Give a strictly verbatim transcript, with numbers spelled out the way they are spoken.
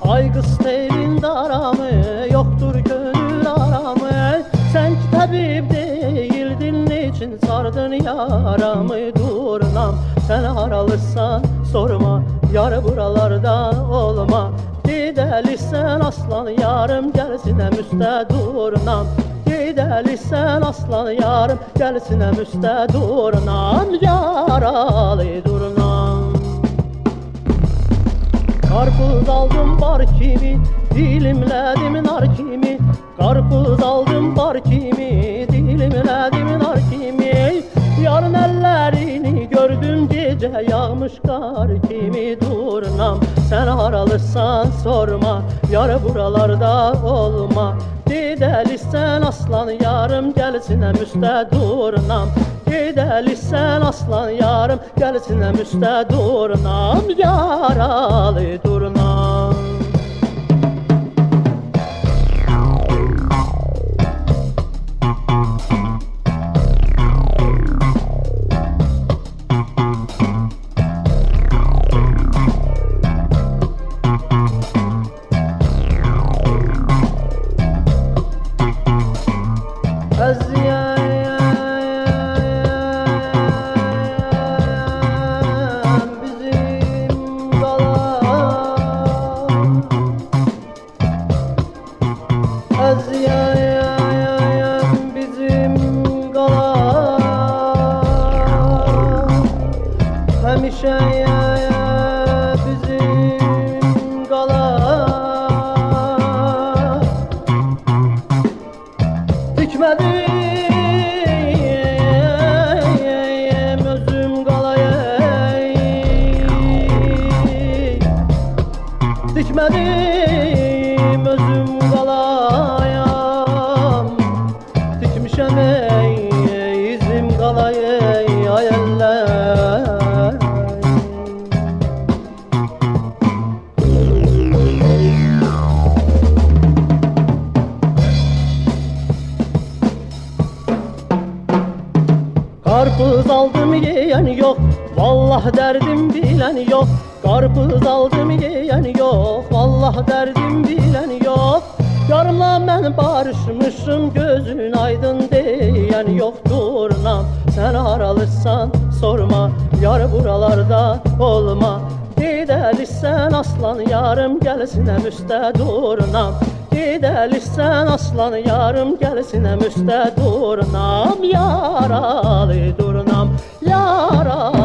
Ay qız teybin daramı, yoktur gönül aramı. Sen ki tabip değildin, niçin sardın yaramı? Durnam sen haralırsan sorma, yar buralarda olma. Gidelisən aslan yarım, gəlsinəm üstə durnam. Gidelisən aslan yarım, gəlsinəm üstə durnam. Yaralı durnam. Karpuz aldım bar kimi, dilimledim nar kimi. Karpuz aldım bar kimi, dilimledim nar kimi. Yarın ellerini gördüm gece yağmış kar kimi. Durnam sen haralırsan sorma, yar buralarda olma. Gidelisən aslan yarım, gəlsinəm üstə durnam. Gidelisən aslan yarım, gəlsinəm üstə durnam. Yaralı durnam. Həmişə bizim qalar Dikmədim özüm qalayım Dikmədim özüm qalayam Dikmişəm izim qalayım ay əllər Karpuz aldım yiyen yok, vallah derdim bilen yok. Karpuz aldım yiyen yok, vallah derdim bilen yok. Yarımla ben barışmışım, gözün aydın diyen yok. Durnam sen haralırsan sorma, yar buralarda olma. Gidelisən aslan yarım, gəlsinəm üstə durnam. Gidelisən aslan yarım, gəlsinəm üstə durnam. Yaralı durnam, yaralı